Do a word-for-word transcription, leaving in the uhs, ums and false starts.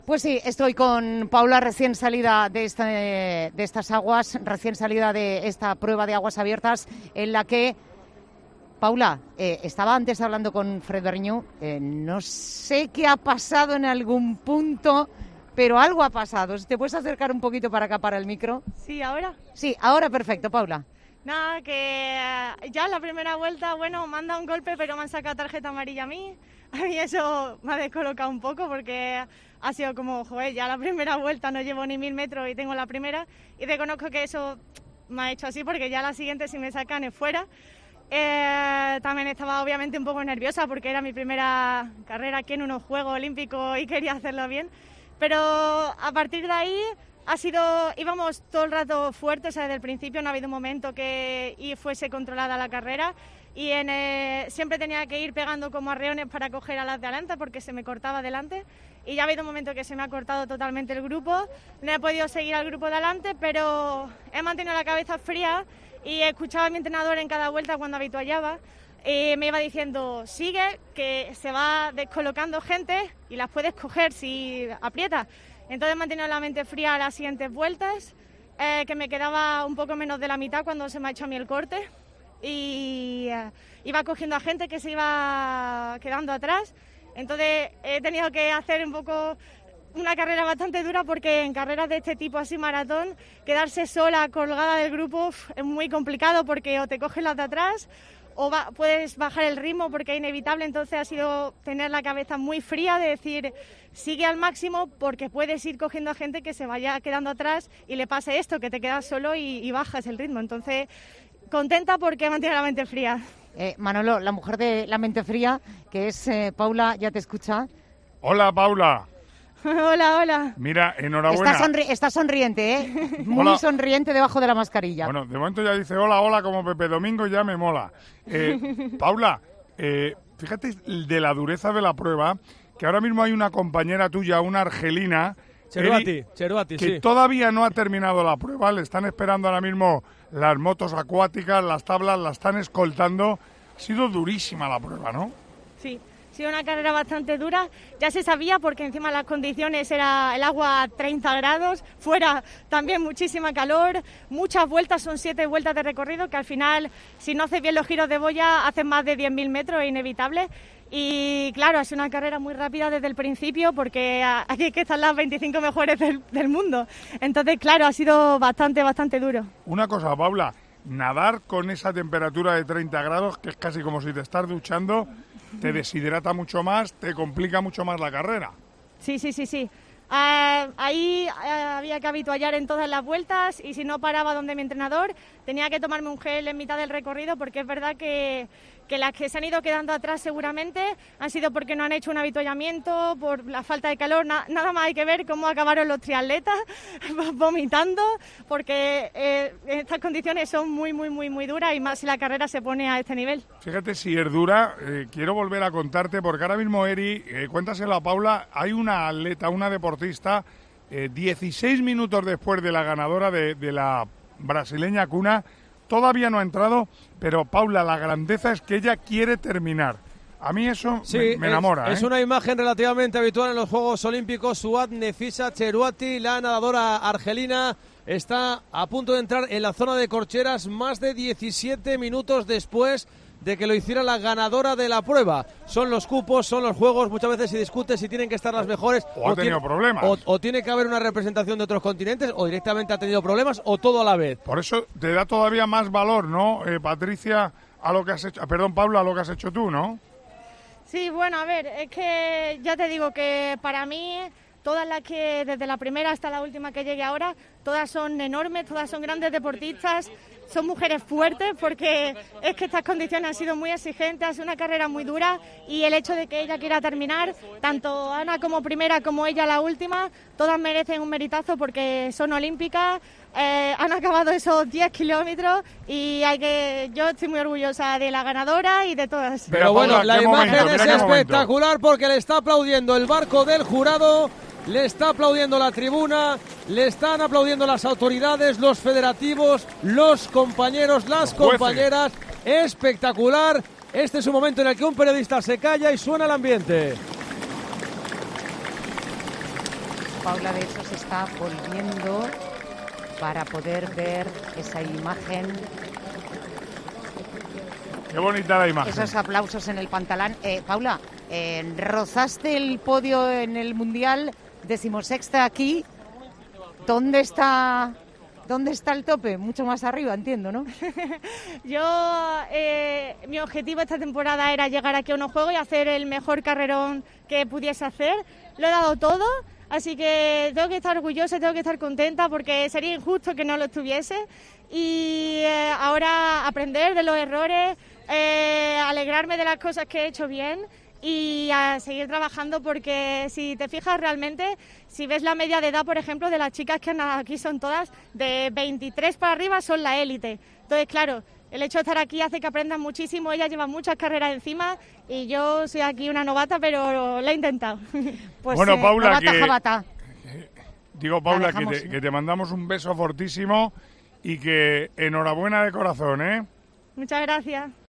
Pues sí, estoy con Paula, recién salida de, esta, de estas aguas, recién salida de esta prueba de aguas abiertas, en la que, Paula, eh, estaba antes hablando con Fred Berñú, eh, no sé qué ha pasado en algún punto, pero algo ha pasado. ¿Te puedes acercar un poquito para acá, para el micro? Sí, ¿ahora? Sí, ahora perfecto, Paula. Nada, que ya la primera vuelta, bueno, me han dado un golpe, pero me han sacado tarjeta amarilla a mí. A mí eso me ha descolocado un poco porque ha sido como, joder, ya la primera vuelta no llevo ni mil metros y tengo la primera. Y reconozco que eso me ha hecho así porque ya la siguiente si me sacan es fuera. Eh, también estaba obviamente un poco nerviosa porque era mi primera carrera aquí en unos Juegos Olímpicos y quería hacerlo bien. Pero a partir de ahí ha sido, íbamos todo el rato fuertes, o sea, desde el principio no ha habido un momento que y fuese controlada la carrera. Y en, eh, siempre tenía que ir pegando como arreones para coger a las de adelante porque se me cortaba delante y ya ha habido un momento que se me ha cortado totalmente el grupo, no he podido seguir al grupo de adelante, pero he mantenido la cabeza fría y escuchaba a mi entrenador en cada vuelta cuando habituallaba y me iba diciendo, sigue, que se va descolocando gente y las puedes coger si aprietas. Entonces he mantenido la mente fría a las siguientes vueltas, eh, que me quedaba un poco menos de la mitad cuando se me ha hecho a mí el corte. Y uh, iba cogiendo a gente que se iba quedando atrás, entonces he tenido que hacer un poco una carrera bastante dura porque en carreras de este tipo así maratón quedarse sola colgada del grupo uf, es muy complicado porque o te cogen las de atrás o va, puedes bajar el ritmo porque es inevitable, entonces ha sido tener la cabeza muy fría de decir sigue al máximo porque puedes ir cogiendo a gente que se vaya quedando atrás y le pase esto, que te quedas solo y, y bajas el ritmo, entonces contenta porque mantiene la mente fría. Eh, Manolo, la mujer de la mente fría, que es eh, Paula, ya te escucha. Hola, Paula. Hola, hola. Mira, enhorabuena. Está, sonri está sonriente, ¿eh? Muy hola. sonriente debajo de la mascarilla. Bueno, de momento ya dice hola, hola, como Pepe Domingo, ya me mola. Eh, Paula, eh, fíjate de la dureza de la prueba, que ahora mismo hay una compañera tuya, una argelina, Cheruati, Cheruati, que sí. todavía no ha terminado la prueba, le están esperando ahora mismo las motos acuáticas, las tablas, la están escoltando. Ha sido durísima la prueba, ¿no? Sí, ha sido una carrera bastante dura. Ya se sabía porque encima las condiciones era el agua a treinta grados, fuera también muchísima calor, muchas vueltas, son siete vueltas de recorrido que al final, si no haces bien los giros de boya, hacen más de diez mil metros, es inevitable. Y claro, ha sido una carrera muy rápida desde el principio porque aquí hay que estar las veinticinco mejores del, del mundo. Entonces, claro, ha sido bastante, bastante duro. Una cosa, Paula, nadar con esa temperatura de treinta grados, que es casi como si te estás duchando, te deshidrata mucho más, te complica mucho más la carrera. Sí, sí, sí, sí. Uh, ahí uh, había que habituallar en todas las vueltas y si no paraba donde mi entrenador tenía que tomarme un gel en mitad del recorrido porque es verdad que, que las que se han ido quedando atrás seguramente han sido porque no han hecho un habituallamiento, por la falta de calor, na nada más hay que ver cómo acabaron los triatletas vomitando porque eh, estas condiciones son muy, muy, muy, muy duras y más si la carrera se pone a este nivel. Fíjate si es dura, eh, quiero volver a contarte porque ahora mismo Eri, eh, cuéntaselo a Paula, hay una atleta, una deportista, eh, dieciséis minutos después de la ganadora de, de la brasileña Cuna, todavía no ha entrado, pero Paula, la grandeza es que ella quiere terminar. A mí eso sí, me, me enamora. Es, ¿eh? es una imagen relativamente habitual en los Juegos Olímpicos. Suat Nefisa Cheruati, la nadadora argelina, está a punto de entrar en la zona de corcheras más de diecisiete minutos después de que lo hiciera la ganadora de la prueba. Son los cupos, son los juegos, muchas veces se discute si tienen que estar las mejores. O, o ha tenido tiene, problemas. O, o tiene que haber una representación de otros continentes, o directamente ha tenido problemas, o todo a la vez. Por eso te da todavía más valor, ¿no, eh, Patricia, a lo que has hecho, perdón, Paula, a lo que has hecho tú, ¿no? Sí, bueno, a ver, es que ya te digo que para mí todas las que, desde la primera hasta la última que llegue ahora, todas son enormes, todas son grandes deportistas, son mujeres fuertes porque es que estas condiciones han sido muy exigentes, ha sido una carrera muy dura y el hecho de que ella quiera terminar, tanto Ana como primera como ella la última, todas merecen un meritazo porque son olímpicas, eh, han acabado esos diez kilómetros y hay que yo estoy muy orgullosa de la ganadora y de todas. Pero Mira, bueno, Paula, la imagen momento, es espectacular momento. Porque le está aplaudiendo el barco del jurado, le está aplaudiendo la tribuna, le están aplaudiendo las autoridades, los federativos, los compañeros, las los compañeras. Espectacular. Este es un momento en el que un periodista se calla y suena el ambiente. Paula, de hecho, se está volviendo para poder ver esa imagen. Qué bonita la imagen. Esos aplausos en el pantalán. Eh, Paula, eh, rozaste el podio en el Mundial, decimosexta aquí. ¿Dónde está, dónde está el tope? Mucho más arriba, entiendo, ¿no? Yo, eh, mi objetivo esta temporada era llegar aquí a unos Juegos y hacer el mejor carrerón que pudiese hacer. Lo he dado todo, así que tengo que estar orgullosa, tengo que estar contenta porque sería injusto que no lo estuviese. Y eh, ahora aprender de los errores, eh, alegrarme de las cosas que he hecho bien y a seguir trabajando, porque si te fijas realmente, si ves la media de edad, por ejemplo, de las chicas que andan aquí son todas de veintitrés para arriba, son la élite. Entonces, claro, el hecho de estar aquí hace que aprendan muchísimo. Ellas llevan muchas carreras encima y yo soy aquí una novata, pero lo he intentado. Pues, bueno, eh, Paula, novata, que, jabata. digo, Paula, que dejamos, te, ¿no? que te mandamos un beso fortísimo y que enhorabuena de corazón, ¿eh? Muchas gracias.